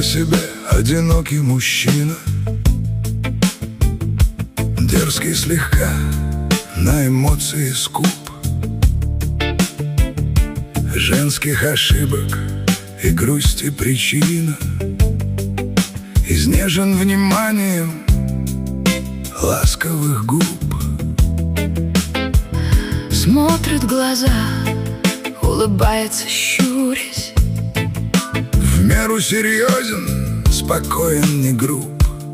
себе одинокий мужчина, дерзкий слегка, на эмоции скуп, женских ошибок и грусти причина, изнежен вниманием ласковых губ. Смотрит в глаза, улыбается, щурясь, в меру серьезен, спокоен, не груб.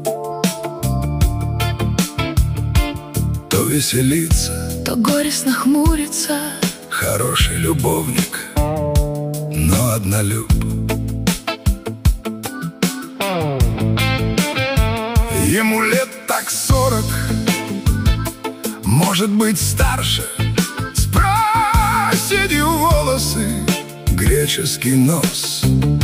То веселится, то горестно хмурится, хороший любовник, но однолюб. Ему лет так 40, может быть старше, с проседью волосы, греческий нос.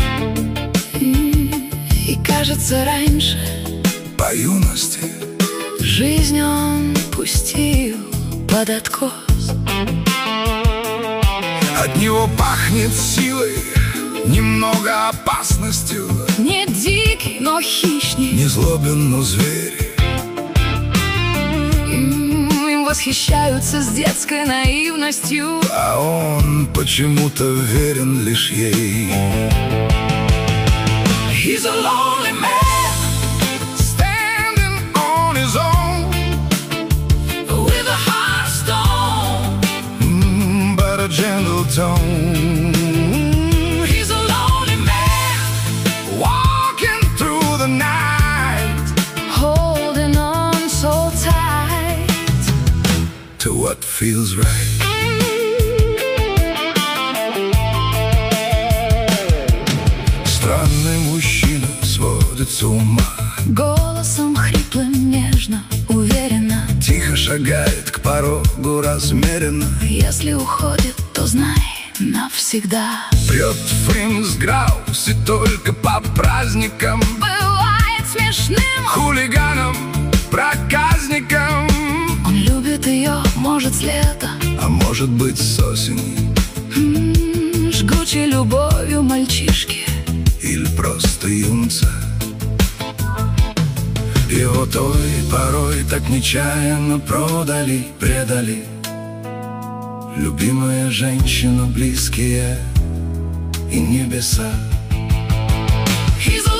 И кажется, раньше по юности жизнь он пустил под откос. От него пахнет силой, немного опасностью. Не дикий, но хищный, Не злобен, но зверь. Им восхищаются с детской наивностью, А он почему-то верен лишь ей. He's a lonely man, Standing on his own, with a heart of stone. but a gentle tone. He's a lonely man, Walking through the night holding on so tight to what feels right. Странный мужчина сводит с ума, голосом хриплым, нежно, уверенно. тихо шагает к порогу размеренно. Если уходит, то знай навсегда. Прет Фримсграус и только по праздникам, Бывает смешным, хулиганом, проказником. он любит ее, может, с лета, А может быть с осени, жгучей любовью мальчишки. или просто юнца. Его той порой так нечаянно продали, предали. Любимая женщина, близкие и небеса. He's a